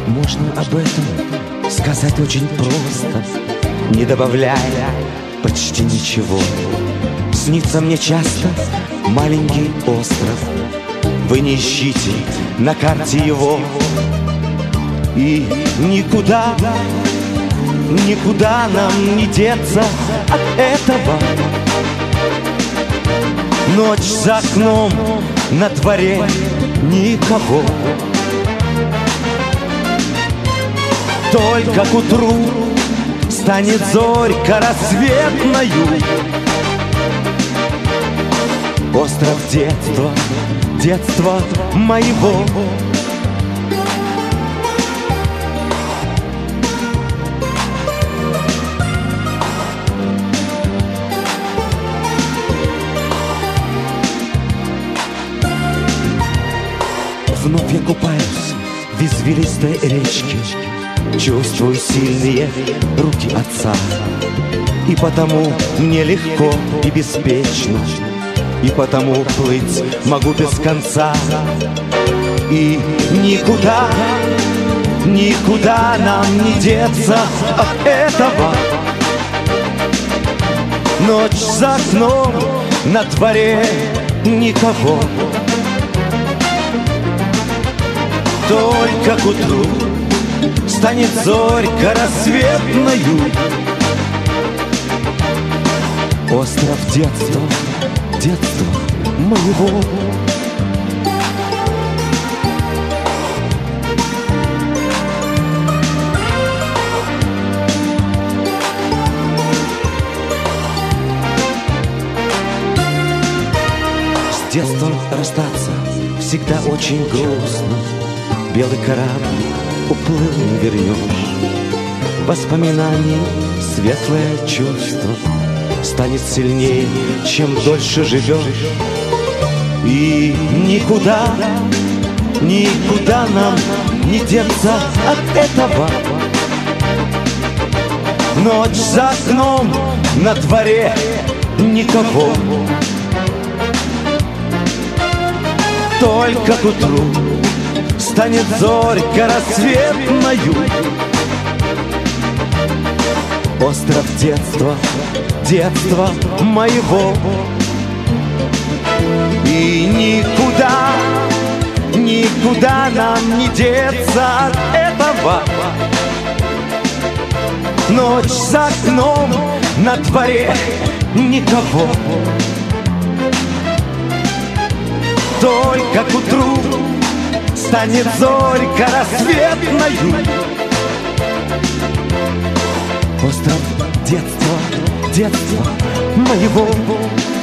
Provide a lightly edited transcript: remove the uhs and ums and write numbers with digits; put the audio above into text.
Можно об этом сказать очень просто, не добавляя почти ничего. Снится мне часто маленький остров, вы не ищите на карте его. И никуда, никуда нам не деться от этого. Ночь за окном, на дворе никого. Только к утру станет зорька рассветною. Остров детства, детства моего. Вновь я купаюсь в извилистой речке, чувствую сильные руки отца. И потому мне легко и беспечно, и потому плыть могу без конца. И никуда, никуда нам не деться от этого. Ночь за окном, на дворе никого. Только к утру станет зорька рассветною. Остров детства, детства моего. С детством расстаться всегда очень грустно. Белый кораблик уплыл, не вернешь. Воспоминаний светлое чувство станет сильнее, чем дольше живешь. И никуда, никуда нам не деться от этого. Ночь за окном, на дворе никого. Только к утру станет зорька рассветною. Остров детства, детства моего. И никуда, никуда нам не деться от этого. Ночь за окном, на дворе никого. Только к утру станет зорька рассветною. Остров детства, детства моего.